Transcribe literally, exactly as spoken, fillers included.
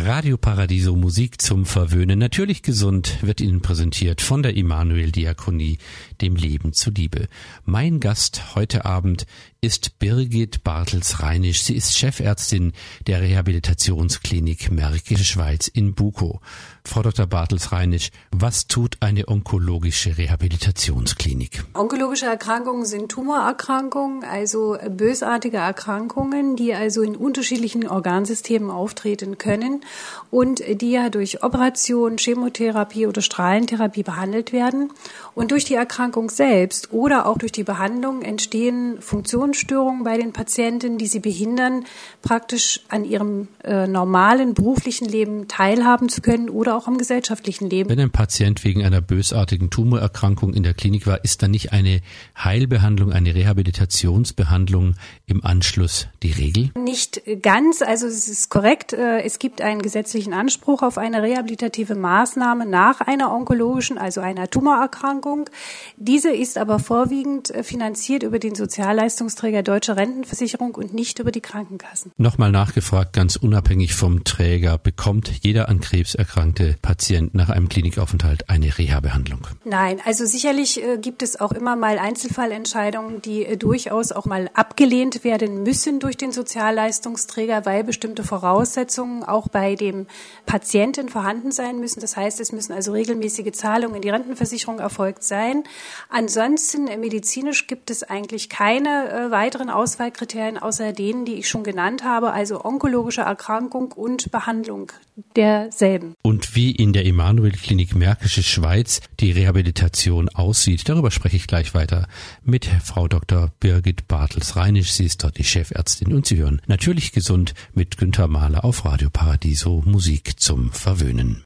Radio Paradiso Musik zum Verwöhnen. Natürlich gesund wird Ihnen präsentiert von der Immanuel Diakonie, dem Leben zuliebe. Mein Gast heute Abend ist Birgit Bartels-Reinisch. Sie ist Chefärztin der Rehabilitationsklinik Märkische Schweiz in Bukow. Frau Doktor Bartels-Reinisch, was tut eine onkologische Rehabilitationsklinik? Onkologische Erkrankungen sind Tumorerkrankungen, also bösartige Erkrankungen, die also in unterschiedlichen Organsystemen auftreten können und die ja durch Operation, Chemotherapie oder Strahlentherapie behandelt werden. Und durch die Erkrankung selbst oder auch durch die Behandlung entstehen Funktionsstörungen bei den Patienten, die sie behindern, praktisch an ihrem äh, normalen beruflichen Leben teilhaben zu können oder auch am gesellschaftlichen Leben. Wenn ein Patient wegen einer bösartigen Tumorerkrankung in der Klinik war, ist dann nicht eine Heilbehandlung, eine Rehabilitationsbehandlung im Anschluss die Regel? Nicht ganz, also es ist korrekt. Es gibt einen gesetzlichen Anspruch auf eine rehabilitative Maßnahme nach einer onkologischen, also einer Tumorerkrankung. Diese ist aber vorwiegend finanziert über den Sozialleistungsträger Deutsche Rentenversicherung und nicht über die Krankenkassen. Nochmal nachgefragt, ganz unabhängig vom Träger, bekommt jeder an Krebs erkrankte Patient nach einem Klinikaufenthalt eine Reha-Behandlung? Nein, also sicherlich äh, gibt es auch immer mal Einzelfallentscheidungen, die äh, durchaus auch mal abgelehnt werden müssen durch den Sozialleistungsträger, weil bestimmte Voraussetzungen auch bei dem Patienten vorhanden sein müssen. Das heißt, es müssen also regelmäßige Zahlungen in die Rentenversicherung erfolgt sein. Ansonsten äh, medizinisch gibt es eigentlich keine äh, weiteren Auswahlkriterien außer denen, die ich schon genannt habe, also onkologische Erkrankung und Behandlung derselben. Und wie in der Immanuel Klinik Märkische Schweiz die Rehabilitation aussieht, darüber spreche ich gleich weiter mit Frau Doktor Birgit Bartels-Reinisch. Sie ist dort die Chefärztin und Sie hören Natürlich gesund mit Günther Mahler auf Radio Paradiso Musik zum Verwöhnen.